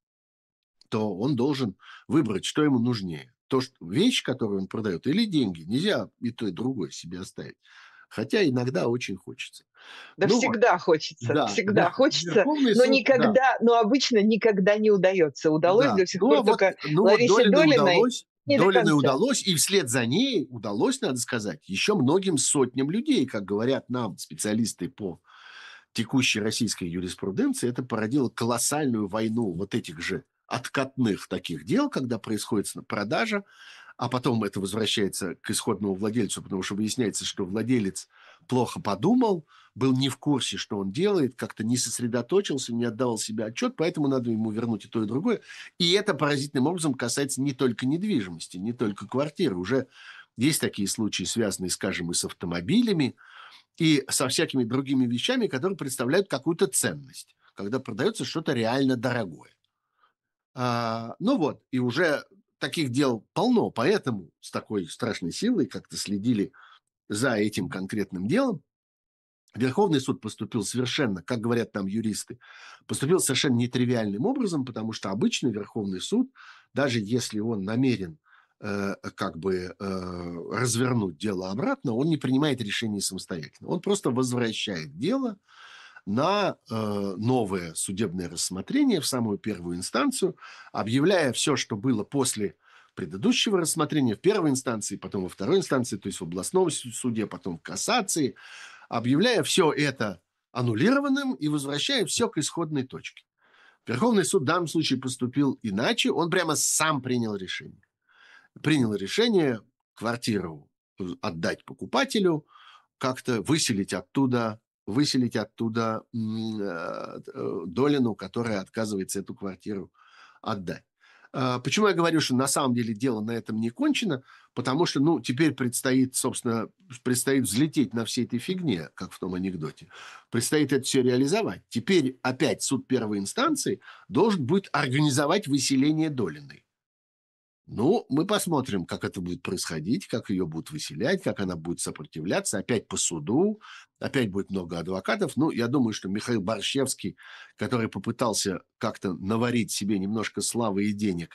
Speaker 2: то он должен выбрать, что ему нужнее. То, что, вещь, которую он продает, или деньги. Нельзя и то, и другое себе оставить. Хотя иногда очень хочется.
Speaker 1: Да
Speaker 2: Ну вот,
Speaker 1: всегда хочется,
Speaker 2: да,
Speaker 1: всегда
Speaker 2: Вер-
Speaker 1: хочется,
Speaker 2: Верховный
Speaker 1: но
Speaker 2: суд, да,
Speaker 1: никогда, но обычно никогда не удается. Удалось
Speaker 2: да.
Speaker 1: до сих
Speaker 2: Ну, а
Speaker 1: пор
Speaker 2: вот,
Speaker 1: только
Speaker 2: ну вот
Speaker 1: Ларисе
Speaker 2: Долиной
Speaker 1: Долиной
Speaker 2: удалось,
Speaker 1: не до
Speaker 2: Долиной
Speaker 1: конца.
Speaker 2: удалось, и вслед за ней удалось, надо сказать, еще многим сотням людей, как говорят нам специалисты по текущей российской юриспруденции, это породило колоссальную войну вот этих же откатных таких дел, когда происходит продажа, а потом это возвращается к исходному владельцу, потому что выясняется, что владелец плохо подумал, был не в курсе, что он делает, как-то не сосредоточился, не отдавал себе отчет, поэтому надо ему вернуть и то, и другое. И это поразительным образом касается не только недвижимости, не только квартиры. Уже есть такие случаи, связанные, скажем, и с автомобилями, и со всякими другими вещами, которые представляют какую-то ценность, когда продается что-то реально дорогое. А, ну вот, и уже таких дел полно, поэтому с такой страшной силой как-то следили за этим конкретным делом. Верховный суд поступил совершенно, как говорят там юристы, поступил совершенно нетривиальным образом, потому что обычно Верховный суд, даже если он намерен э, как бы э, развернуть дело обратно, он не принимает решение самостоятельно. Он просто возвращает дело на э, новое судебное рассмотрение в самую первую инстанцию, объявляя все, что было после предыдущего рассмотрения в первой инстанции, потом во второй инстанции, то есть в областном суде, потом в кассации, объявляя все это аннулированным и возвращая все к исходной точке. Верховный суд в данном случае поступил иначе, он прямо сам принял решение. Принял решение квартиру отдать покупателю, как-то выселить оттуда, выселить оттуда м, э, э, Долину, которая отказывается эту квартиру отдать. А, Почему я говорю, что на самом деле дело на этом не кончено? Потому что, ну, теперь предстоит, собственно, предстоит взлететь на всей этой фигне, как в том анекдоте. Предстоит это все реализовать. Теперь опять суд первой инстанции должен будет организовать выселение Долиной. Ну, мы посмотрим, как это будет происходить, как ее будут выселять, как она будет сопротивляться. Опять по суду, опять будет много адвокатов. Ну, я думаю, что Михаил Борщевский, который попытался как-то наварить себе немножко славы и денег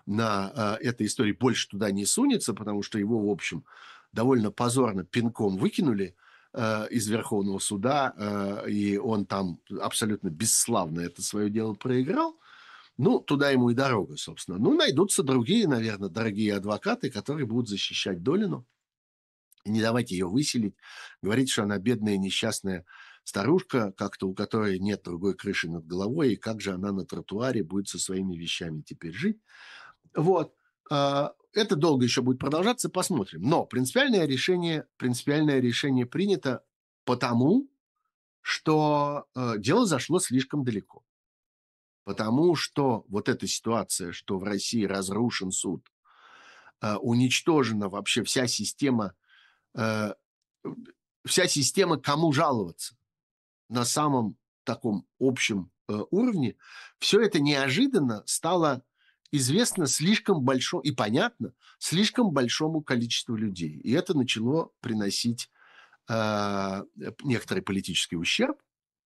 Speaker 2: на э, этой истории, больше туда не сунется, потому что его, в общем, довольно позорно пинком выкинули э, из Верховного суда, э, и он там абсолютно бесславно это свое дело проиграл. Ну, туда ему и дорога, собственно. Ну, найдутся другие, наверное, дорогие адвокаты, которые будут защищать Долину, не давать ее выселить, говорить, что она бедная, несчастная старушка, как-то у которой нет другой крыши над головой, и как же она на тротуаре будет со своими вещами теперь жить. Вот. А, Это долго еще будет продолжаться, посмотрим. Но принципиальное решение, принципиальное решение принято потому, что э, дело зашло слишком далеко. Потому что вот эта ситуация, что в России разрушен суд, э, уничтожена вообще вся система, э, вся система, кому жаловаться на самом таком общем э, уровне, все это неожиданно стало известно слишком большому и понятно слишком большому количеству людей. И это начало приносить э, некоторый политический ущерб,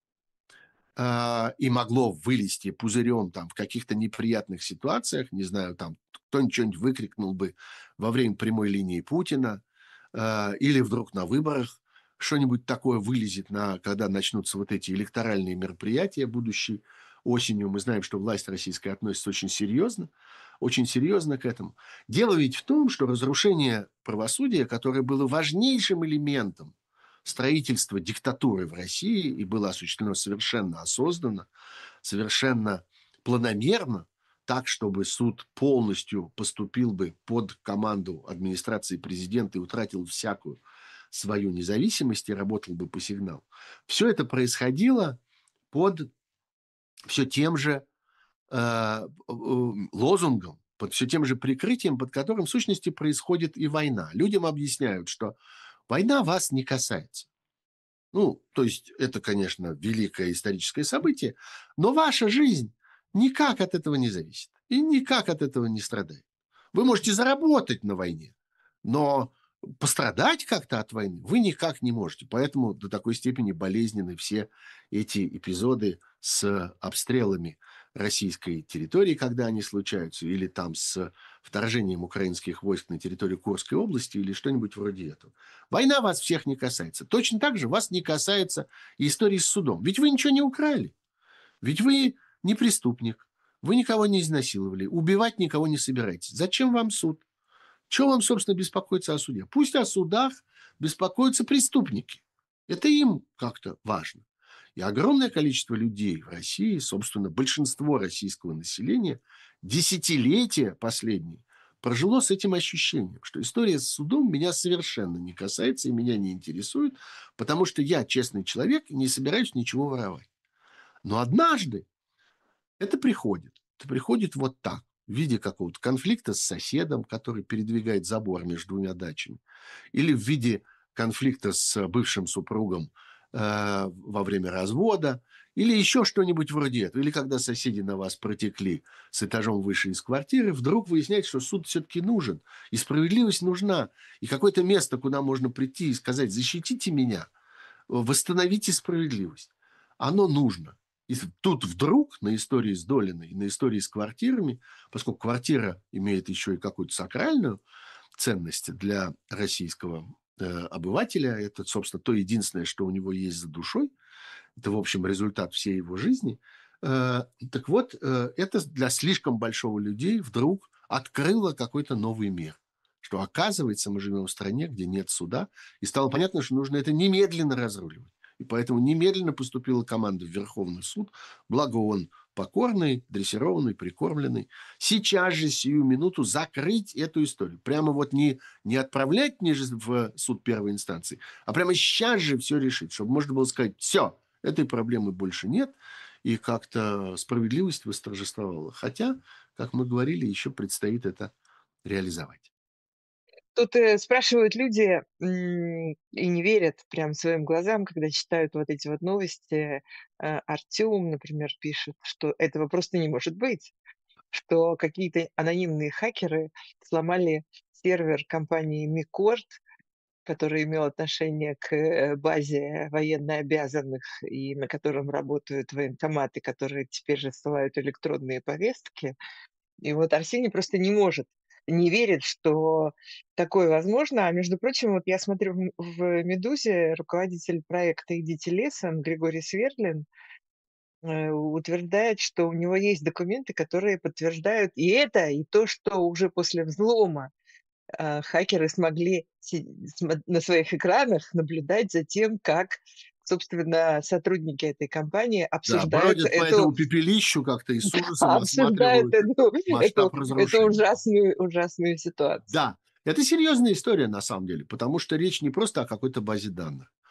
Speaker 2: э, и могло вылезти пузырем там в каких-то неприятных ситуациях, не знаю, там кто-нибудь что-нибудь выкрикнул бы во время прямой линии Путина, э, или вдруг на выборах что-нибудь такое вылезет, на, когда начнутся вот эти электоральные мероприятия будущей осенью. Мы знаем, что власть российская относится очень серьезно, очень серьезно к этому. Дело ведь в том, что разрушение правосудия, которое было важнейшим элементом строительства диктатуры в России и было осуществлено совершенно осознанно, совершенно планомерно, так, чтобы суд полностью поступил бы под команду администрации президента и утратил всякую свою независимость и работал бы по сигналу. Все это происходило под все тем же э, лозунгом, под все тем же прикрытием, под которым в сущности происходит и война. Людям объясняют, что война вас не касается. Ну, то есть это, конечно, великое историческое событие, но ваша жизнь никак от этого не зависит и никак от этого не страдает. Вы можете заработать на войне, но пострадать как-то от войны вы никак не можете. Поэтому до такой степени болезненны все эти эпизоды с обстрелами российской территории, когда они случаются, или там с вторжением украинских войск на территорию Курской области, или что-нибудь вроде этого. Война вас всех не касается. Точно так же вас не касается и истории с судом. Ведь вы ничего не украли. Ведь вы не преступник. Вы никого не изнасиловали. Убивать никого не собираетесь. Зачем вам суд? Чего вам, собственно, беспокоиться о суде? Пусть о судах беспокоятся преступники. Это им как-то важно. И огромное количество людей в России, собственно, большинство российского населения, десятилетия последние, прожило с этим ощущением, что история с судом меня совершенно не касается и меня не интересует, потому что я честный человек и не собираюсь ничего воровать. Но однажды это приходит. Это приходит вот так, в виде какого-то конфликта с соседом, который передвигает забор между двумя дачами, или в виде конфликта с бывшим супругом э, во время развода, или еще что-нибудь вроде этого. Или когда соседи на вас протекли с этажом выше из квартиры, вдруг выясняется, что суд все-таки нужен, и справедливость нужна, и какое-то место, куда можно прийти и сказать: защитите меня, восстановите справедливость. Оно нужно. И тут вдруг на истории с Долиной, на истории с квартирами, поскольку квартира имеет еще и какую-то сакральную ценность для российского э, обывателя, это, собственно, то единственное, что у него есть за душой, это, в общем, результат всей его жизни. Э, так вот, э, это для слишком большого людей вдруг открыло какой-то новый мир. Что, оказывается, мы живем в стране, где нет суда, и стало понятно, что нужно это немедленно разруливать. И поэтому немедленно поступила команда в Верховный суд, благо он покорный, дрессированный, прикормленный. Сейчас же, сию минуту, закрыть эту историю. Прямо вот не, не отправлять ниже в суд первой инстанции, а прямо сейчас же все решить, чтобы можно было сказать: все, этой проблемы больше нет, и как-то справедливость восторжествовала. Хотя, как мы говорили, еще предстоит это реализовать.
Speaker 1: Тут э, спрашивают люди м, и не верят прям своим глазам, когда читают вот эти вот новости. Э, Артем, например, пишет, что этого просто не может быть, что какие-то анонимные хакеры сломали сервер компании Микорд, который имел отношение к э, базе военнообязанных и на котором работают военкоматы, которые теперь же ссылают электронные повестки. И вот Арсений просто не может, не верит, что такое возможно. А между прочим, вот я смотрю в, в «Медузе», руководитель проекта «Идите лесом» Григорий Сверлин э, утверждает, что у него есть документы, которые подтверждают и это, и то, что уже после взлома э, хакеры смогли си- смо- на своих экранах наблюдать за тем, как, собственно, сотрудники этой компании
Speaker 2: Да,
Speaker 1: обсуждают
Speaker 2: бродят по
Speaker 1: эту
Speaker 2: этому пепелищу как-то и с ужасом
Speaker 1: обсуждает
Speaker 2: осматривают
Speaker 1: эту, эту,
Speaker 2: масштаб
Speaker 1: эту
Speaker 2: разрушений.
Speaker 1: ужасную, ужасную ситуацию.
Speaker 2: Да, это серьезная история на самом деле, потому что речь не просто о какой-то базе данных.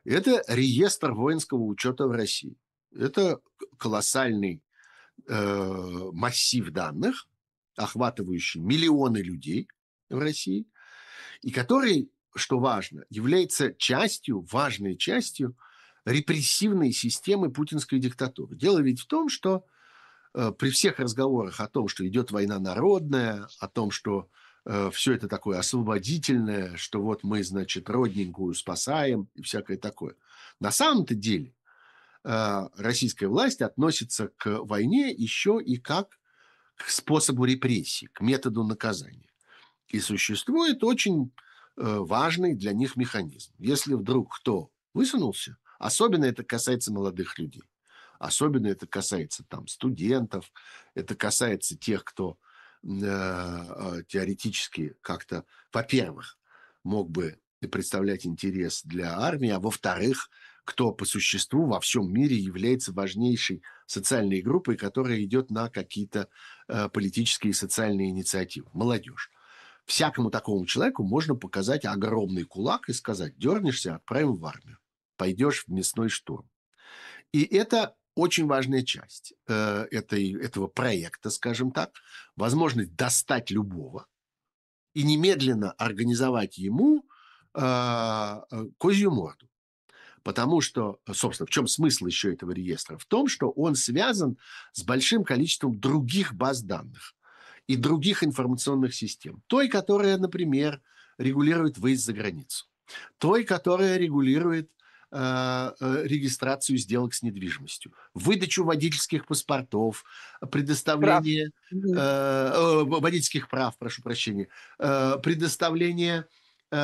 Speaker 2: Это реестр воинского учета в России. Это колоссальный э, массив данных, охватывающий миллионы людей в России, и который, что важно, является частью, важной частью репрессивной системы путинской диктатуры. Дело ведь в том, что э, при всех разговорах о том, что идет война народная, о том, что э, все это такое освободительное, что вот мы, значит, родненькую спасаем и всякое такое. На самом-то деле э, российская власть относится к войне еще и как к способу репрессий, к методу наказания. И существует очень э, важный для них механизм. Если вдруг кто высунулся, особенно это касается молодых людей, особенно это касается там студентов, это касается тех, кто э, э, теоретически как-то, во-первых, мог бы представлять интерес для армии, а во-вторых, кто по существу во всем мире является важнейшей социальной группой, которая идет на какие-то э, политические и социальные инициативы. Молодежь. Всякому такому человеку можно показать огромный кулак и сказать: дернешься — отправим в армию, пойдешь в мясной штурм. И это очень важная часть э, этой, этого проекта, скажем так, возможность достать любого и немедленно организовать ему э, э, козью морду. Потому что, собственно, в чем смысл еще этого реестра? В том, что он связан с большим количеством других баз данных и других информационных систем. Той, которая, например, регулирует выезд за границу. Той, которая регулирует э, э, регистрацию сделок с недвижимостью, выдачу водительских паспортов,
Speaker 1: Прав.
Speaker 2: предоставление э,
Speaker 1: Мгм.
Speaker 2: э, водительских прав, прошу прощения, э, предоставление э,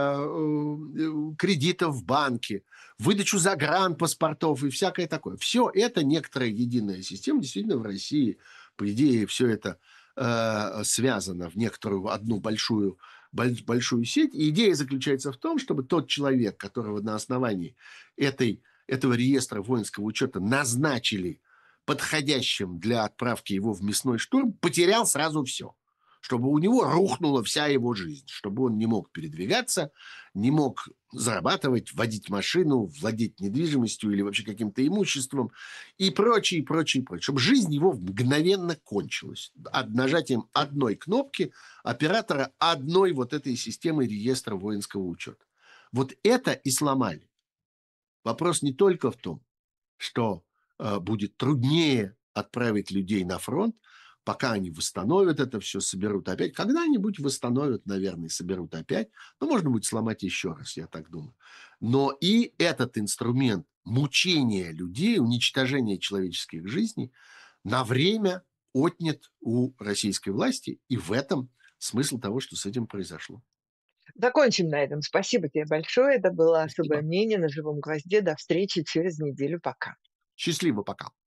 Speaker 2: э, кредитов в банке, выдачу загранпаспортов и всякое такое. Все это некоторая единая система. Действительно, в России, по идее, все это э, связано в некоторую одну большую, боль- большую сеть. И идея заключается в том, чтобы тот человек, которого на основании этой, этого реестра воинского учета назначили подходящим для отправки его в мясной штурм, потерял сразу все. Чтобы у него рухнула вся его жизнь, чтобы он не мог передвигаться, не мог зарабатывать, водить машину, владеть недвижимостью или вообще каким-то имуществом и прочее, и прочее, и прочее. Чтобы жизнь его мгновенно кончилась. От нажатием одной кнопки оператора одной вот этой системы реестра воинского учета. Вот это и сломали. Вопрос не только в том, что э, будет труднее отправить людей на фронт, пока они восстановят это все, соберут опять. Когда-нибудь восстановят, наверное, соберут опять. Но можно будет сломать еще раз, я так думаю. Но и этот инструмент мучения людей, уничтожения человеческих жизней на время отнят у российской власти. И в этом смысл того, что с этим произошло.
Speaker 1: Закончим на этом. Спасибо тебе большое. Это было особое
Speaker 2: Спасибо.
Speaker 1: мнение на живом гвозде. До встречи через неделю. Пока.
Speaker 2: Счастливо, пока.